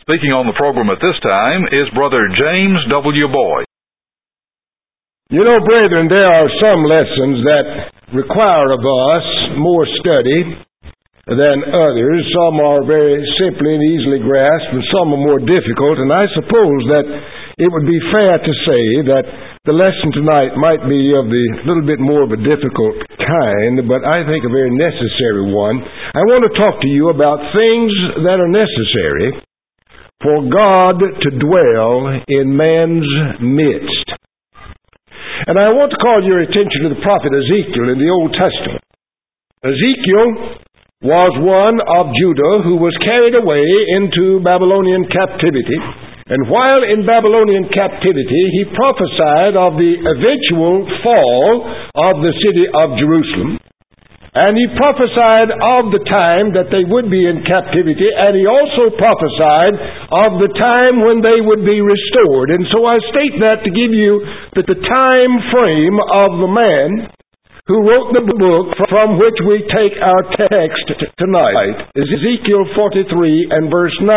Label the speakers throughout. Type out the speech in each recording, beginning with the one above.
Speaker 1: Speaking on the program at this time is Brother James W. Boyd.
Speaker 2: You know, brethren, there are some lessons that require of us more study than others. Some are very simply and easily grasped, and some are more difficult. And I suppose that it would be fair to say that the lesson tonight might be of the little bit more of a difficult kind, but I think a very necessary one. I want to talk to you about things that are necessary for God to dwell in man's midst. And I want to call your attention to the prophet Ezekiel in the Old Testament. Ezekiel was one of Judah who was carried away into Babylonian captivity. And while in Babylonian captivity, he prophesied of the eventual fall of the city of Jerusalem. And he prophesied of the time that they would be in captivity, and he also prophesied of the time when they would be restored. And so I state that to give you the time frame of the man who wrote the book from which we take our text tonight, Ezekiel 43 and verse 9.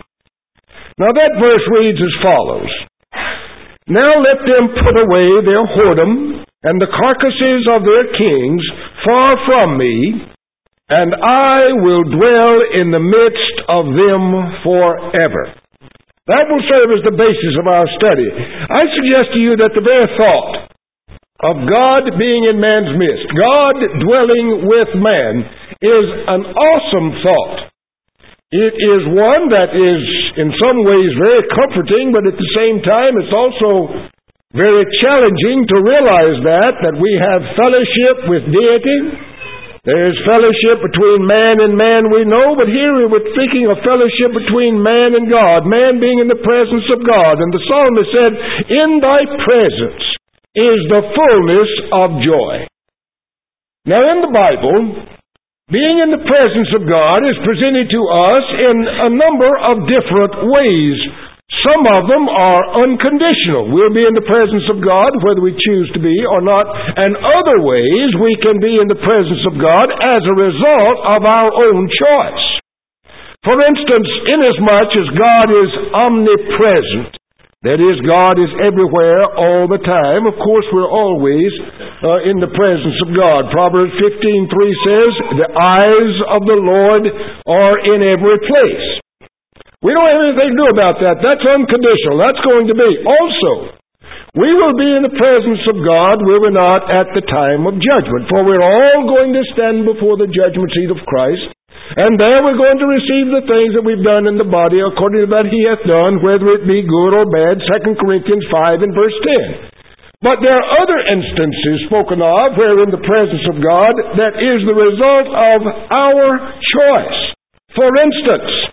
Speaker 2: Now that verse reads as follows: Now let them put away their whoredom and the carcasses of their kings far from me, and I will dwell in the midst of them forever. That will serve as the basis of our study. I suggest to you that the very thought of God being in man's midst, God dwelling with man, is an awesome thought. It is one that is in some ways very comforting, but at the same time it's also very challenging to realize that we have fellowship with deity. There's fellowship between man and man, we know, but here we're thinking of fellowship between man and God, man being in the presence of God. And the psalmist said, In thy presence is the fullness of joy. Now in the Bible, being in the presence of God is presented to us in a number of different ways. Some of them are unconditional. We'll be in the presence of God whether we choose to be or not. And other ways we can be in the presence of God as a result of our own choice. For instance, inasmuch as God is omnipresent, that is, God is everywhere all the time, of course we're always in the presence of God. Proverbs 15:3 says, The eyes of the Lord are in every place. We don't have anything to do about that. That's unconditional. That's going to be. Also, we will be in the presence of God, will we not, at the time of judgment. For we're all going to stand before the judgment seat of Christ. And there we're going to receive the things that we've done in the body according to that he hath done, whether it be good or bad. 2 Corinthians 5 and verse 10. But there are other instances spoken of where in the presence of God that is the result of our choice. For instance,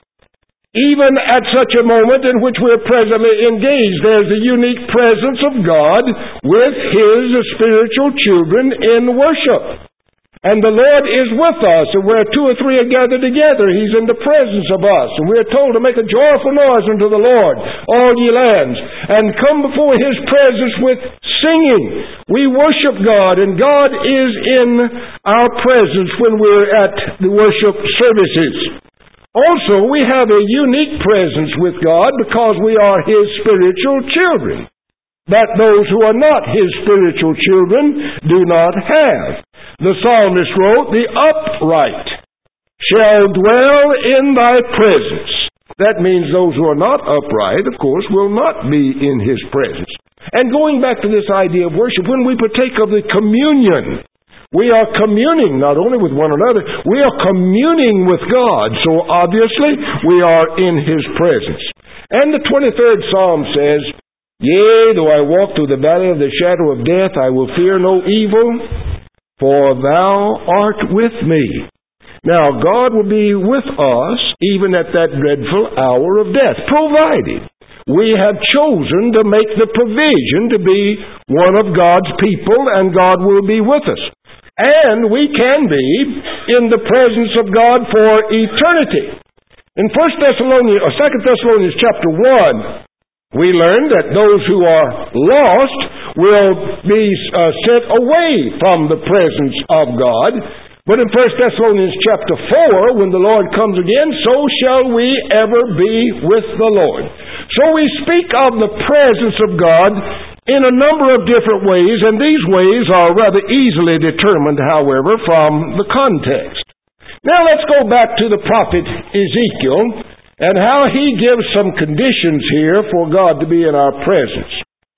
Speaker 2: even at such a moment in which we're presently engaged, there's the unique presence of God with His spiritual children in worship. And the Lord is with us, and where two or three are gathered together, He's in the presence of us. And we're told to make a joyful noise unto the Lord, all ye lands, and come before His presence with singing. We worship God, and God is in our presence when we're at the worship services. Also, we have a unique presence with God because we are His spiritual children, that those who are not His spiritual children do not have. The psalmist wrote, The upright shall dwell in thy presence. That means those who are not upright, of course, will not be in His presence. And going back to this idea of worship, when we partake of the communion, we are communing not only with one another, we are communing with God. So obviously, we are in His presence. And the 23rd Psalm says, Yea, though I walk through the valley of the shadow of death, I will fear no evil, for thou art with me. Now, God will be with us even at that dreadful hour of death, provided we have chosen to make the provision to be one of God's people, and God will be with us. And we can be in the presence of God for eternity. In 2 Thessalonians chapter 1, we learn that those who are lost will be sent away from the presence of God But in 1 Thessalonians chapter 4, when the Lord comes again, so shall we ever be with the Lord. So we speak of the presence of God in a number of different ways, and these ways are rather easily determined, however, from the context. Now let's go back to the prophet Ezekiel and how he gives some conditions here for God to be in our presence.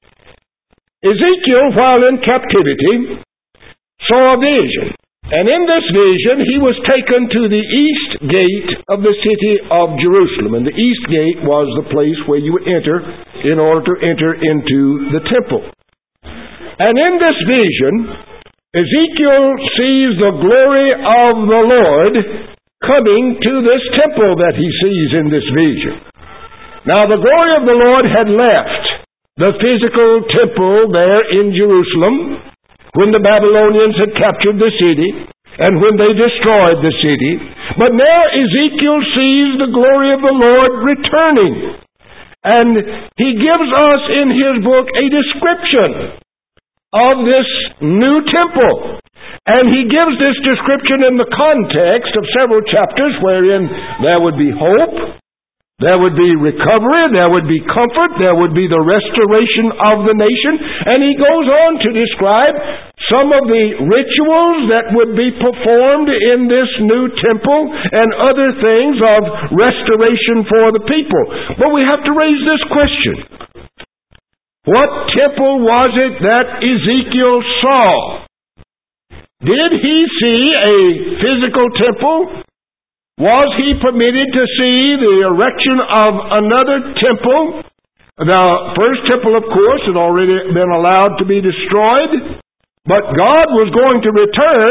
Speaker 2: Ezekiel, while in captivity, saw a vision. And in this vision, he was taken to the east gate of the city of Jerusalem. And the east gate was the place where you would enter in order to enter into the temple. And in this vision, Ezekiel sees the glory of the Lord coming to this temple that he sees in this vision. Now, the glory of the Lord had left the physical temple there in Jerusalem when the Babylonians had captured the city and when they destroyed the city. But now Ezekiel sees the glory of the Lord returning. And he gives us in his book a description of this new temple. And he gives this description in the context of several chapters wherein there would be hope, there would be recovery, there would be comfort, there would be the restoration of the nation. And he goes on to describe some of the rituals that would be performed in this new temple and other things of restoration for the people. But we have to raise this question. What temple was it that Ezekiel saw? Did he see a physical temple? Was he permitted to see the erection of another temple? The first temple, of course, had already been allowed to be destroyed. But God was going to return.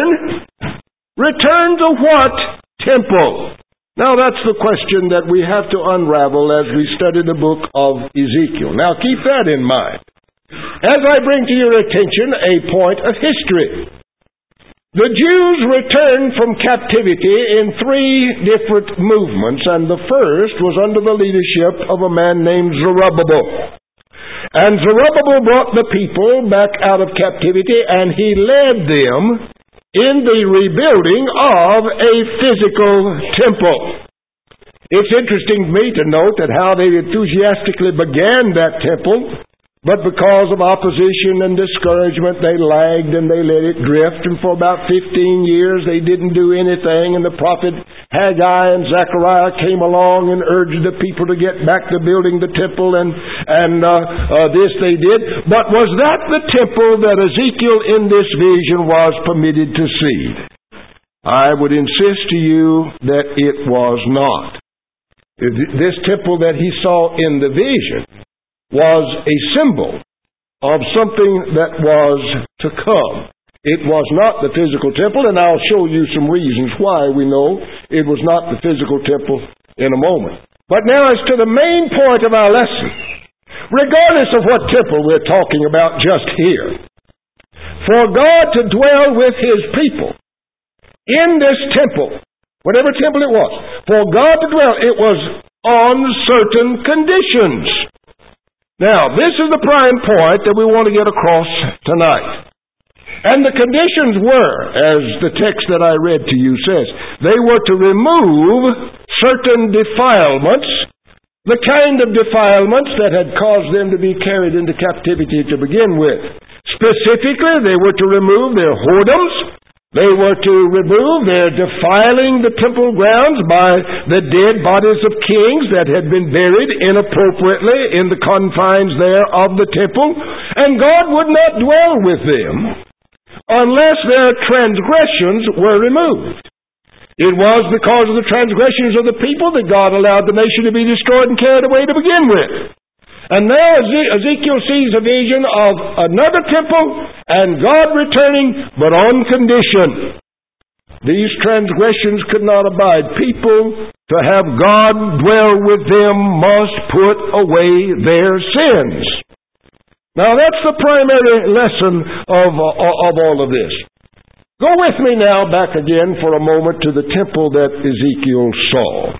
Speaker 2: Return to what temple? Now that's the question that we have to unravel as we study the book of Ezekiel. Now keep that in mind. As I bring to your attention a point of history. The Jews returned from captivity in three different movements, and the first was under the leadership of a man named Zerubbabel. And Zerubbabel brought the people back out of captivity, and he led them in the rebuilding of a physical temple. It's interesting to me to note that how they enthusiastically began that temple, but because of opposition and discouragement, they lagged and they let it drift. And for about 15 years, they didn't do anything. And the prophet Haggai and Zechariah came along and urged the people to get back to building the temple. And this they did. But was that the temple that Ezekiel in this vision was permitted to see? I would insist to you that it was not. This temple that he saw in the vision was a symbol of something that was to come. It was not the physical temple, and I'll show you some reasons why we know it was not the physical temple in a moment. But now as to the main point of our lesson, regardless of what temple we're talking about just here, for God to dwell with His people in this temple, whatever temple it was, for God to dwell, it was on certain conditions. Now, this is the prime point that we want to get across tonight. And the conditions were, as the text that I read to you says, they were to remove certain defilements, the kind of defilements that had caused them to be carried into captivity to begin with. Specifically, they were to remove their whoredoms. They were to remove their defiling the temple grounds by the dead bodies of kings that had been buried inappropriately in the confines there of the temple. And God would not dwell with them unless their transgressions were removed. It was because of the transgressions of the people that God allowed the nation to be destroyed and carried away to begin with. And now Ezekiel sees a vision of another temple and God returning, but on condition. These transgressions could not abide. People, to have God dwell with them, must put away their sins. Now that's the primary lesson of all of this. Go with me now back again for a moment to the temple that Ezekiel saw.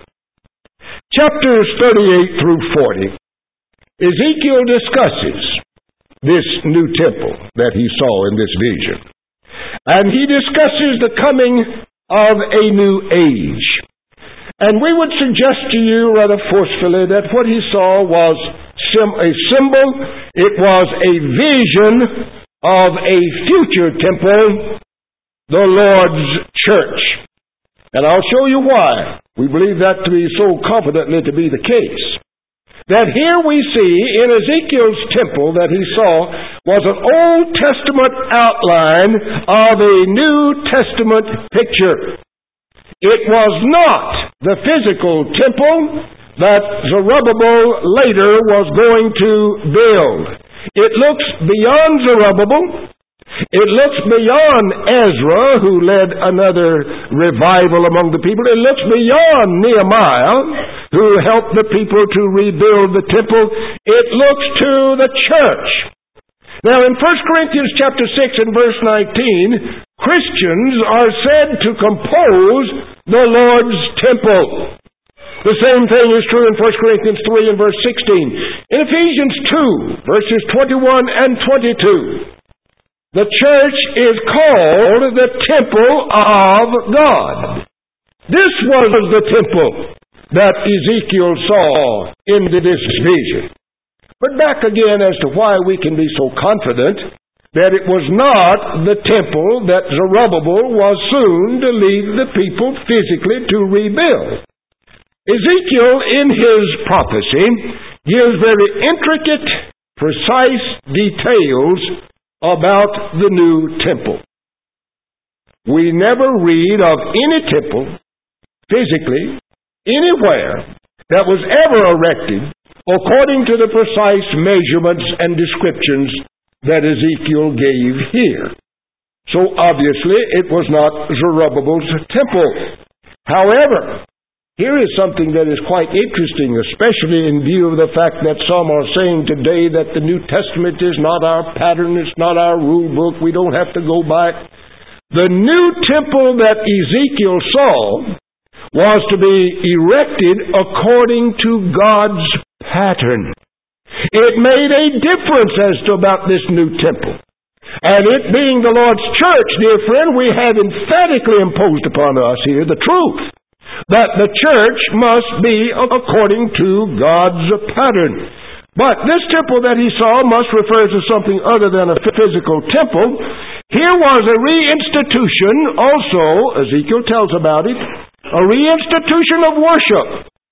Speaker 2: Chapters 38 through 40. Ezekiel discusses this new temple that he saw in this vision. And he discusses the coming of a new age. And we would suggest to you rather forcefully that what he saw was a symbol, it was a vision of a future temple, the Lord's church. And I'll show you why we believe that to be so confidently to be the case. That here we see in Ezekiel's temple that he saw was an Old Testament outline of a New Testament picture. It was not the physical temple that Zerubbabel later was going to build. It looks beyond Zerubbabel. It looks beyond Ezra, who led another revival among the people. It looks beyond Nehemiah, who helped the people to rebuild the temple. It looks to the church. Now in 1 Corinthians chapter 6 and verse 19, Christians are said to compose the Lord's temple. The same thing is true in 1 Corinthians 3 and verse 16. In Ephesians 2, verses 21 and 22, the church is called the temple of God. This was the temple that Ezekiel saw in this vision. But back again as to why we can be so confident that it was not the temple that Zerubbabel was soon to lead the people physically to rebuild. Ezekiel, in his prophecy, gives very intricate, precise details about the new temple. We never read of any temple, physically, anywhere, that was ever erected according to the precise measurements and descriptions that Ezekiel gave here. So obviously it was not Zerubbabel's temple. However, here is something that is quite interesting, especially in view of the fact that some are saying today that the New Testament is not our pattern, it's not our rule book, we don't have to go by it. The new temple that Ezekiel saw was to be erected according to God's pattern. It made a difference as to about this new temple. And it being the Lord's church, dear friend, we have emphatically imposed upon us here the truth that the church must be according to God's pattern. But this temple that he saw must refer to something other than a physical temple. Here was a reinstitution also, Ezekiel tells about it, a reinstitution of worship.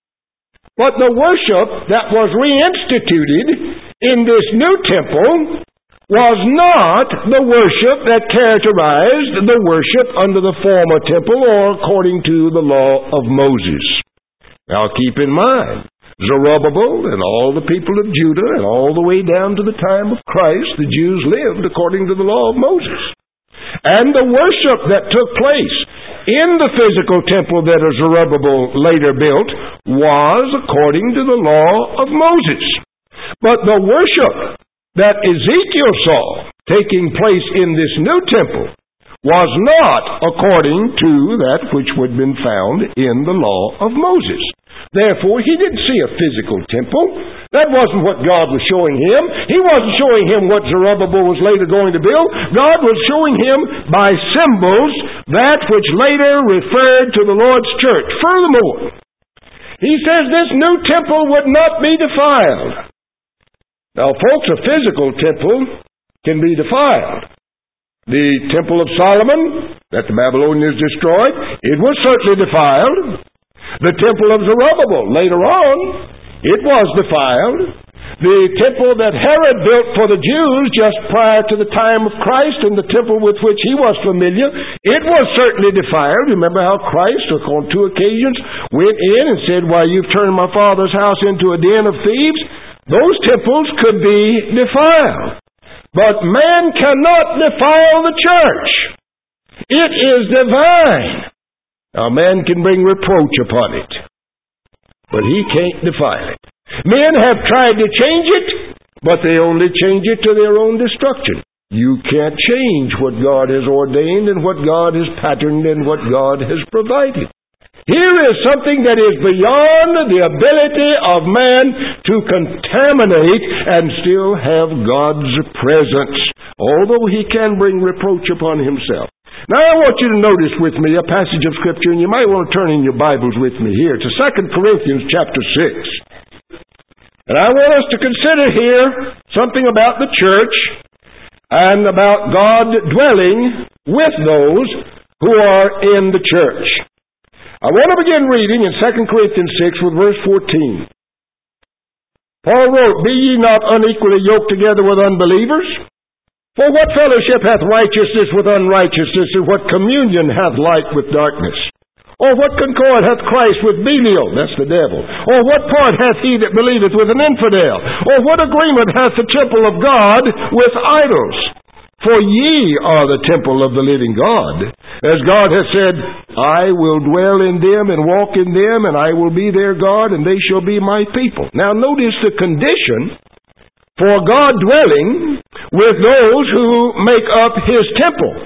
Speaker 2: But the worship that was reinstituted in this new temple was not the worship that characterized the worship under the former temple or according to the law of Moses. Now keep in mind, Zerubbabel and all the people of Judah and all the way down to the time of Christ, the Jews lived according to the law of Moses. And the worship that took place in the physical temple that Zerubbabel later built was according to the law of Moses. But the worship that Ezekiel saw taking place in this new temple was not according to that which would have been found in the law of Moses. Therefore, he didn't see a physical temple. That wasn't what God was showing him. He wasn't showing him what Zerubbabel was later going to build. God was showing him by symbols that which later referred to the Lord's church. Furthermore, he says this new temple would not be defiled. Now, folks, a physical temple can be defiled. The Temple of Solomon that the Babylonians destroyed, it was certainly defiled. The Temple of Zerubbabel, later on, it was defiled. The temple that Herod built for the Jews just prior to the time of Christ and the temple with which he was familiar, it was certainly defiled. Remember how Christ, on 2 occasions, went in and said, "Why, you've turned my Father's house into a den of thieves." Those temples could be defiled. But man cannot defile the church. It is divine. Now, man can bring reproach upon it, but he can't defile it. Men have tried to change it, but they only change it to their own destruction. You can't change what God has ordained and what God has patterned and what God has provided. Here is something that is beyond the ability of man to contaminate and still have God's presence, although he can bring reproach upon himself. Now I want you to notice with me a passage of Scripture, and you might want to turn in your Bibles with me here to 2 Corinthians chapter 6. And I want us to consider here something about the church and about God dwelling with those who are in the church. I want to begin reading in 2 Corinthians 6 with verse 14. Paul wrote, "Be ye not unequally yoked together with unbelievers? For what fellowship hath righteousness with unrighteousness, and what communion hath light with darkness? Or what concord hath Christ with Belial?" That's the devil. "Or what part hath he that believeth with an infidel? Or what agreement hath the temple of God with idols? For ye are the temple of the living God. As God hath said, I will dwell in them and walk in them, and I will be their God, and they shall be my people." Now notice the condition for God dwelling with those who make up His temple.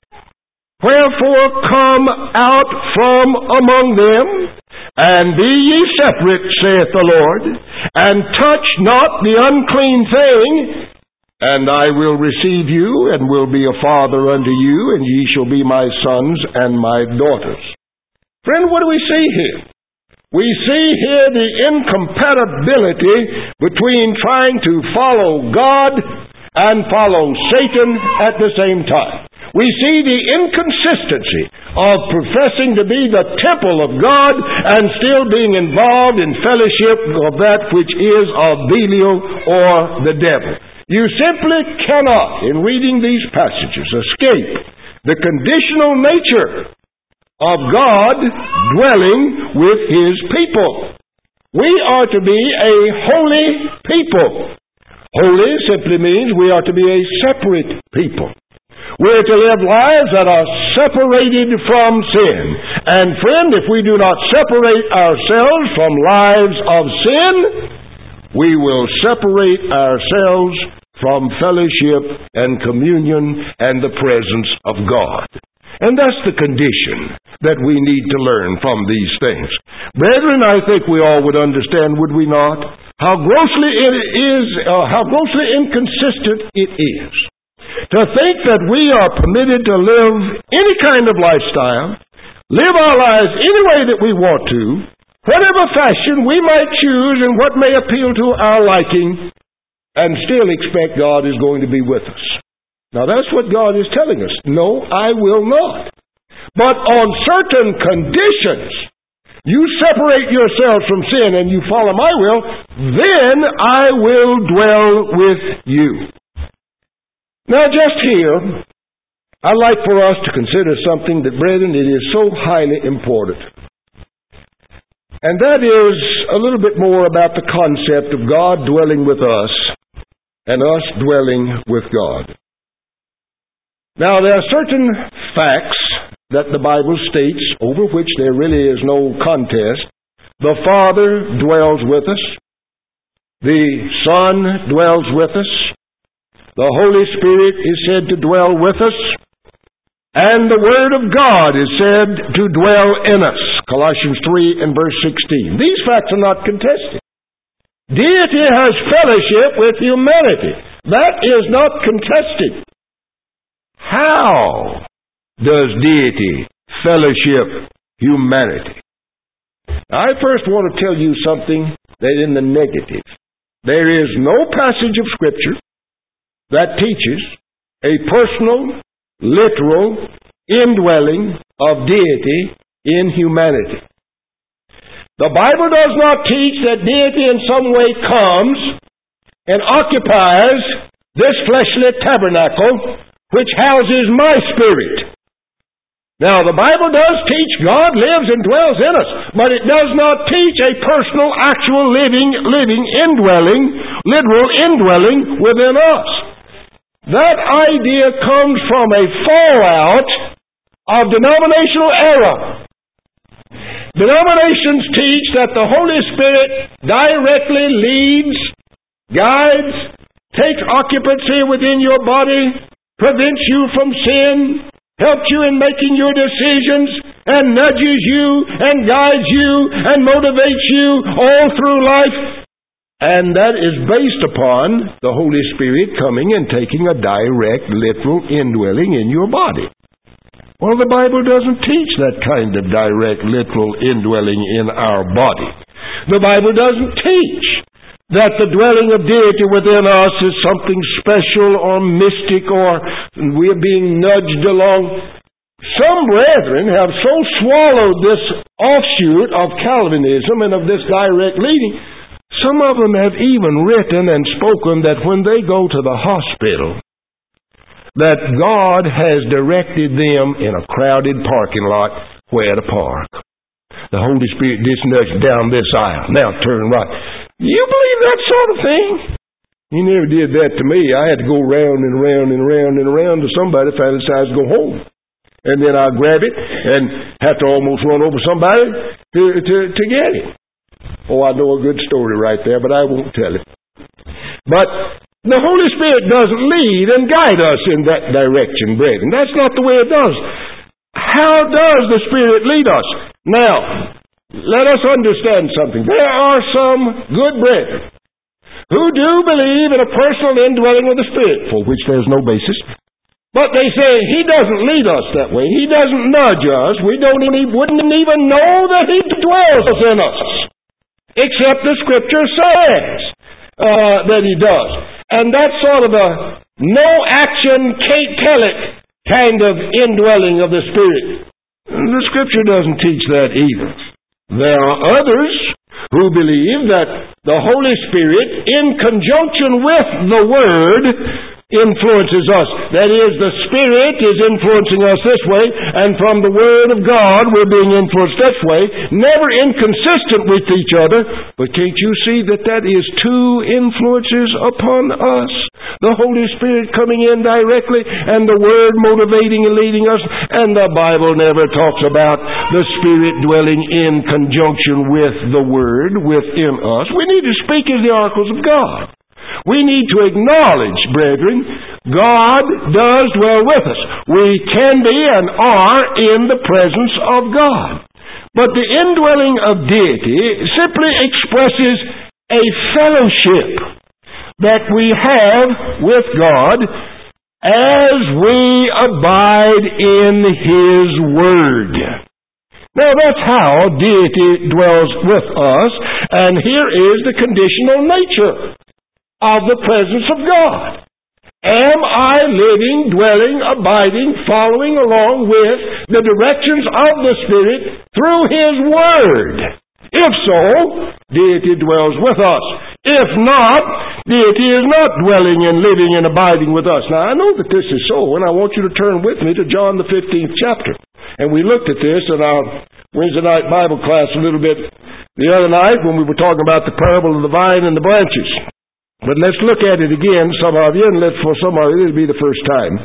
Speaker 2: "Wherefore come out from among them, and be ye separate, saith the Lord, and touch not the unclean thing, and I will receive you, and will be a father unto you, and ye shall be my sons and my daughters." Friend, what do we see here? We see here the incompatibility between trying to follow God and follow Satan at the same time. We see the inconsistency of professing to be the temple of God and still being involved in fellowship of that which is of Belial or the devil. You simply cannot, in reading these passages, escape the conditional nature of God dwelling with His people. We are to be a holy people. Holy simply means we are to be a separate people. We are to live lives that are separated from sin. And friend, if we do not separate ourselves from lives of sin, we will separate ourselves from fellowship and communion and the presence of God. And that's the condition that we need to learn from these things. Brethren, I think we all would understand, would we not, how grossly inconsistent it is to think that we are permitted to live any kind of lifestyle, live our lives any way that we want to, whatever fashion we might choose and what may appeal to our liking, and still expect God is going to be with us. Now that's what God is telling us. No, I will not. But on certain conditions, you separate yourselves from sin and you follow my will, then I will dwell with you. Now just here, I'd like for us to consider something that, brethren, it is so highly important. And that is a little bit more about the concept of God dwelling with us and us dwelling with God. Now, there are certain facts that the Bible states over which there really is no contest. The Father dwells with us. The Son dwells with us. The Holy Spirit is said to dwell with us. And the Word of God is said to dwell in us. Colossians 3 and verse 16. These facts are not contested. Deity has fellowship with humanity. That is not contested. How does deity fellowship humanity? I first want to tell you something that in the negative. There is no passage of Scripture that teaches a personal, literal indwelling of deity in humanity. The Bible does not teach that deity in some way comes and occupies this fleshly tabernacle which houses my spirit. Now, the Bible does teach God lives and dwells in us, but it does not teach a personal, actual, living indwelling, literal indwelling within us. That idea comes from a fallout of denominational error. Denominations teach that the Holy Spirit directly leads, guides, takes occupancy within your body, prevents you from sin, helps you in making your decisions, and nudges you, and guides you, and motivates you all through life. And that is based upon the Holy Spirit coming and taking a direct, literal indwelling in your body. Well, the Bible doesn't teach that kind of direct, literal indwelling in our body. The Bible doesn't teach that the dwelling of deity within us is something special or mystic, or we're being nudged along. Some brethren have so swallowed this offshoot of Calvinism and of this direct leading, some of them have even written and spoken that when they go to the hospital, that God has directed them in a crowded parking lot where to park. The Holy Spirit just nudged down this aisle. Now turn right. You believe that sort of thing? He never did that to me. I had to go round and round and round and round to somebody if I decided to go home. And then I'd grab it and have to almost run over somebody to get it. Oh, I know a good story right there, but I won't tell it. But the Holy Spirit doesn't lead and guide us in that direction, brethren. That's not the way it does. How does the Spirit lead us? Now, let us understand something. There are some good brethren who do believe in a personal indwelling of the Spirit, for which there's no basis. But they say, He doesn't lead us that way. He doesn't nudge us. We wouldn't even know that He dwells in us, except the Scripture says that He does. And that's sort of a no-action, can't-tell-it kind of indwelling of the Spirit. The Scripture doesn't teach that either. There are others who believe that the Holy Spirit, in conjunction with the Word, influences us. That is, the Spirit is influencing us this way, and from the Word of God we're being influenced this way, never inconsistent with each other. But can't you see that that is two influences upon us? The Holy Spirit coming in directly, and the Word motivating and leading us. And the Bible never talks about the Spirit dwelling in conjunction with the Word within us. We need to speak as the oracles of God. We need to acknowledge, brethren, God does dwell with us. We can be and are in the presence of God. But the indwelling of deity simply expresses a fellowship that we have with God as we abide in His Word. Now that's how deity dwells with us, and here is the conditional nature of the presence of God. Am I living, dwelling, abiding, following along with the directions of the Spirit through His Word? If so, deity dwells with us. If not, deity is not dwelling and living and abiding with us. Now, I know that this is so, and I want you to turn with me to John the 15th chapter. And we looked at this in our Wednesday night Bible class a little bit the other night when we were talking about the parable of the vine and the branches. But let's look at it again, some of you, and for some of you, it'll be the first time.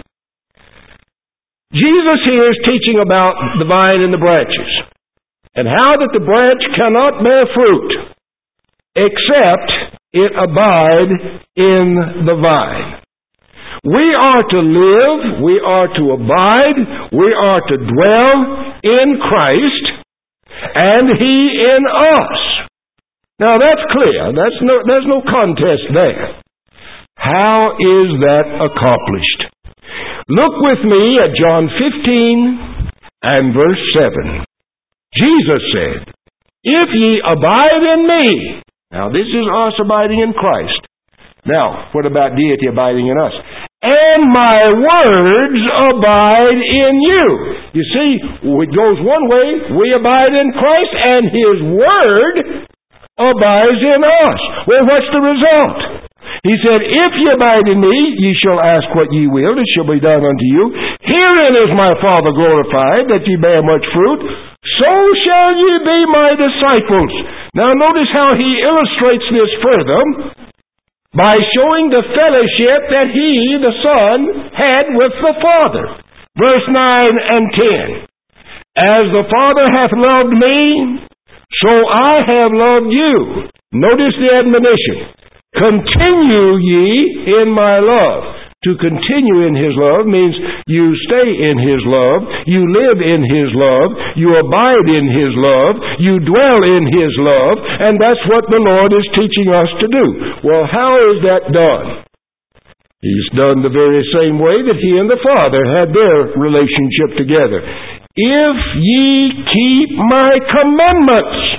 Speaker 2: Jesus here is teaching about the vine and the branches, and how that the branch cannot bear fruit except it abide in the vine. We are to live, we are to abide, we are to dwell in Christ, and He in us. Now that's clear. There's no contest there. How is that accomplished? Look with me at John 15 and verse 7. Jesus said, "If ye abide in me," now this is us abiding in Christ. Now, what about deity abiding in us? "And my words abide in you." You see, it goes one way. We abide in Christ, and His Word abides in us. Well, what's the result? He said, "If ye abide in me, ye shall ask what ye will, it shall be done unto you. Herein is my Father glorified, that ye bear much fruit. So shall ye be my disciples." Now notice how He illustrates this further by showing the fellowship that He, the Son, had with the Father. Verse 9 and 10. "As the Father hath loved me, so I have loved you." Notice the admonition. "Continue ye in my love." To continue in His love means you stay in His love, you live in His love, you abide in His love, you dwell in His love, and that's what the Lord is teaching us to do. Well, how is that done? He's done the very same way that He and the Father had their relationship together. If ye keep my commandments,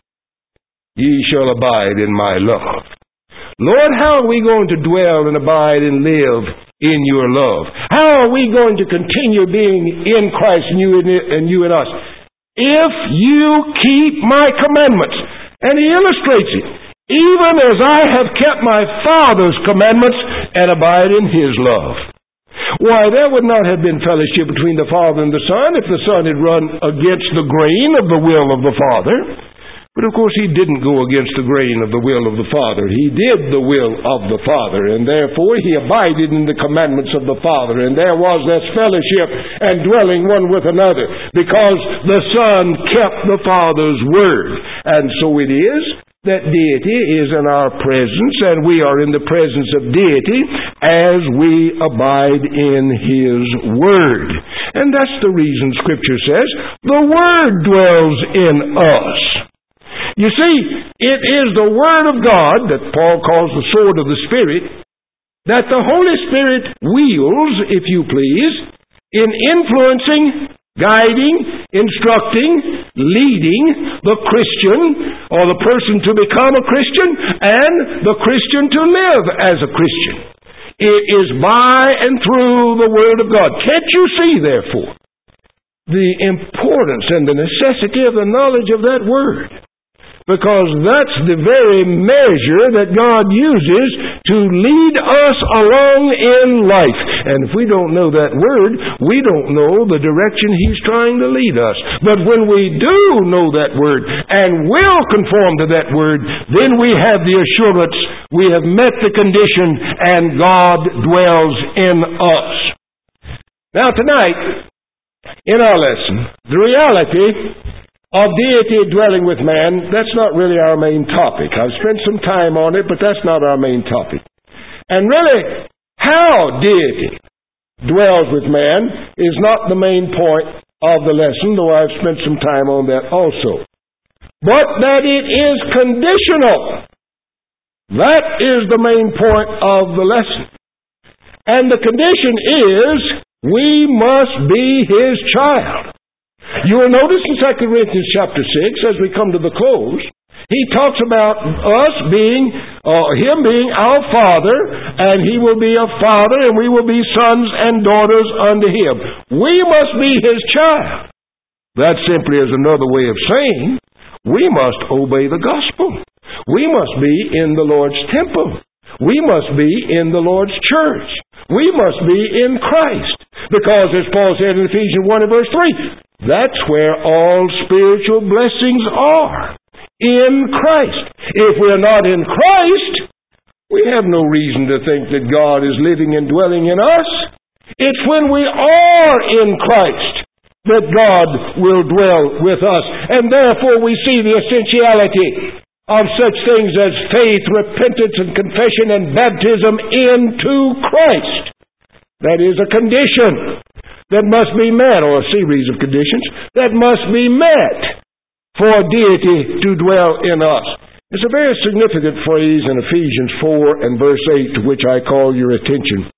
Speaker 2: ye shall abide in my love. Lord, how are we going to dwell and abide and live in your love? How are we going to continue being in Christ and you and us? If you keep my commandments. And He illustrates it. Even as I have kept my Father's commandments and abide in His love. Why, there would not have been fellowship between the Father and the Son if the Son had run against the grain of the will of the Father. But of course He didn't go against the grain of the will of the Father. He did the will of the Father, and therefore He abided in the commandments of the Father. And there was this fellowship and dwelling one with another, because the Son kept the Father's word. And so it is that deity is in our presence, and we are in the presence of deity as we abide in His Word. And that's the reason Scripture says, the Word dwells in us. You see, it is the Word of God that Paul calls the sword of the Spirit, that the Holy Spirit wields, if you please, in influencing, guiding, instructing, leading the Christian or the person to become a Christian and the Christian to live as a Christian. It is by and through the Word of God. Can't you see, therefore, the importance and the necessity of the knowledge of that Word? Because that's the very measure that God uses to lead us along in life. And if we don't know that Word, we don't know the direction He's trying to lead us. But when we do know that Word and will conform to that Word, then we have the assurance we have met the condition and God dwells in us. Now tonight, in our lesson, the reality of deity dwelling with man, that's not really our main topic. I've spent some time on it, but that's not our main topic. And really, how deity dwells with man is not the main point of the lesson, though I've spent some time on that also. But that it is conditional. That is the main point of the lesson. And the condition is, we must be His child. You will notice in 2 Corinthians chapter 6, as we come to the close, he talks about us being, Him being our Father, and He will be a Father, and we will be sons and daughters unto Him. We must be His child. That simply is another way of saying, we must obey the gospel. We must be in the Lord's temple. We must be in the Lord's church. We must be in Christ. Because, as Paul said in Ephesians 1 and verse 3, that's where all spiritual blessings are. In Christ. If we're not in Christ, we have no reason to think that God is living and dwelling in us. It's when we are in Christ that God will dwell with us. And therefore we see the essentiality of such things as faith, repentance, and confession and baptism into Christ. That is a condition that must be met, or a series of conditions that must be met for deity to dwell in us. It's a very significant phrase in Ephesians 4 and verse 8 to which I call your attention.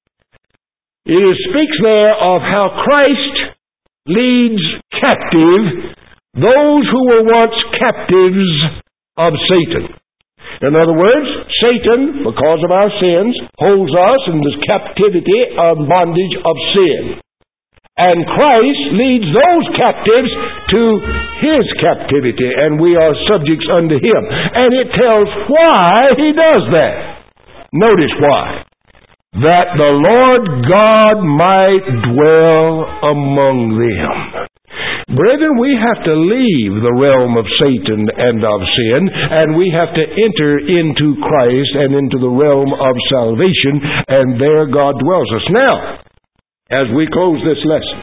Speaker 2: It speaks there of how Christ leads captive those who were once captives of Satan. In other words, Satan, because of our sins, holds us in this captivity of bondage of sin. And Christ leads those captives to His captivity, and we are subjects unto Him. And it tells why He does that. Notice why. That the Lord God might dwell among them. Brethren, we have to leave the realm of Satan and of sin, and we have to enter into Christ and into the realm of salvation, and there God dwells us. Now, as we close this lesson,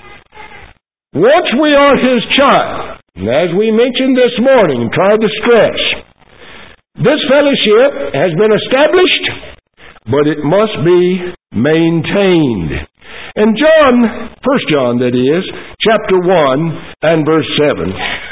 Speaker 2: once we are His child, and as we mentioned this morning and tried to stress, this fellowship has been established, but it must be maintained. And John, 1 John that is, chapter 1 and verse 7,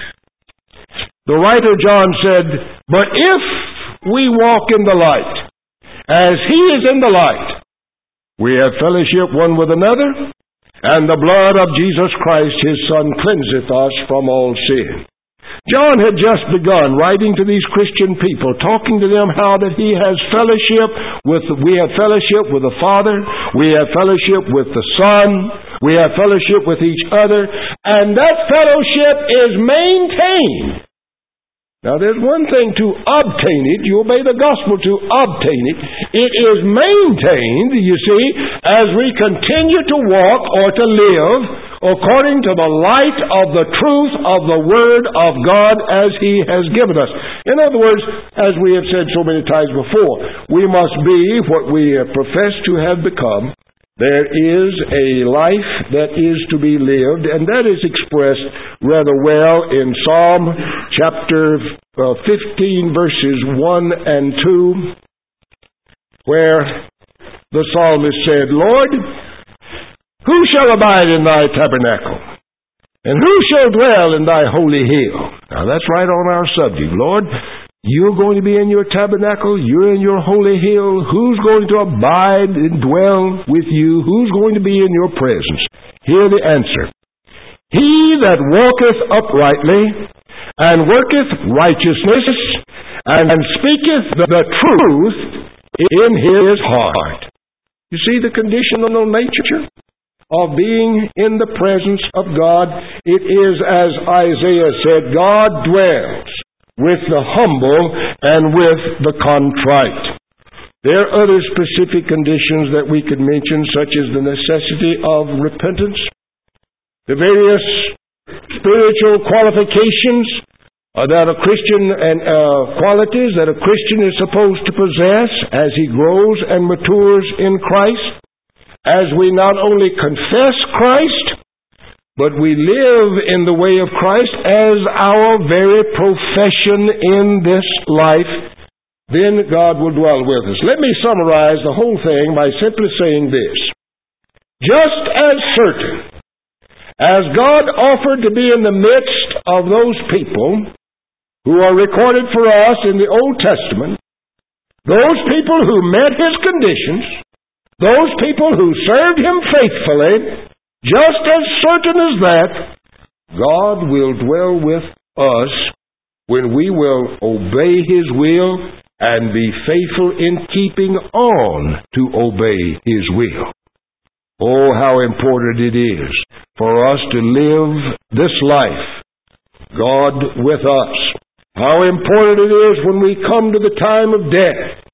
Speaker 2: the writer John said, "But if we walk in the light, as He is in the light, We have fellowship one with another, and the blood of Jesus Christ, His Son, cleanseth us from all sin. John had just begun writing to these Christian people, talking to them how that we have fellowship with the Father, we have fellowship with the Son, we have fellowship with each other, and that fellowship is maintained. Now there's one thing to obtain it. You obey the gospel to obtain it. It is maintained, you see, as we continue to walk or to live according to the light of the truth of the Word of God as He has given us. In other words, as we have said so many times before, we must be what we profess to have become. There is a life that is to be lived, and that is expressed rather well in Psalm chapter 15, verses 1 and 2, where the psalmist said, Lord, who shall abide in thy tabernacle? And who shall dwell in thy holy hill? Now that's right on our subject. Lord, you're going to be in your tabernacle. You're in your holy hill. Who's going to abide and dwell with you? Who's going to be in your presence? Hear the answer. He that walketh uprightly and worketh righteousness and speaketh the truth in his heart. You see the conditional nature of being in the presence of God? It is as Isaiah said, God dwells with the humble and with the contrite. There are other specific conditions that we could mention, such as the necessity of repentance, the various spiritual qualifications that a Christian and qualities that a Christian is supposed to possess as he grows and matures in Christ, as we not only confess Christ, but we live in the way of Christ as our very profession in this life, then God will dwell with us. Let me summarize the whole thing by simply saying this. Just as certain as God offered to be in the midst of those people who are recorded for us in the Old Testament, those people who met His conditions, those people who served Him faithfully, just as certain as that, God will dwell with us when we will obey His will and be faithful in keeping on to obey His will. Oh, how important it is for us to live this life, God with us. How important it is when we come to the time of death,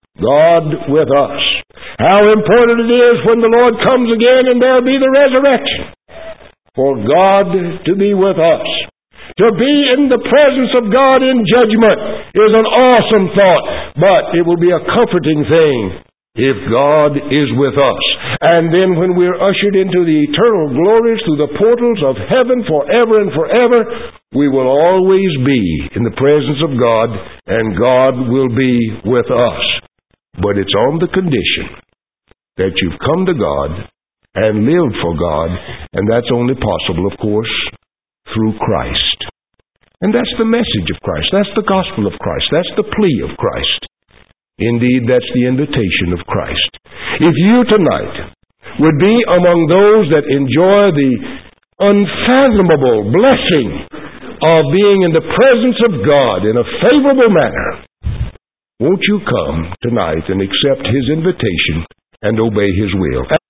Speaker 2: God with us. How important it is when the Lord comes again and there be the resurrection, for God to be with us. To be in the presence of God in judgment is an awesome thought, but it will be a comforting thing if God is with us. And then when we're ushered into the eternal glories through the portals of heaven forever and forever, we will always be in the presence of God, and God will be with us. But it's on the condition that you've come to God and lived for God, and that's only possible, of course, through Christ. And that's the message of Christ. That's the gospel of Christ. That's the plea of Christ. Indeed, that's the invitation of Christ. If you tonight would be among those that enjoy the unfathomable blessing of being in the presence of God in a favorable manner, won't you come tonight and accept His invitation and obey His will?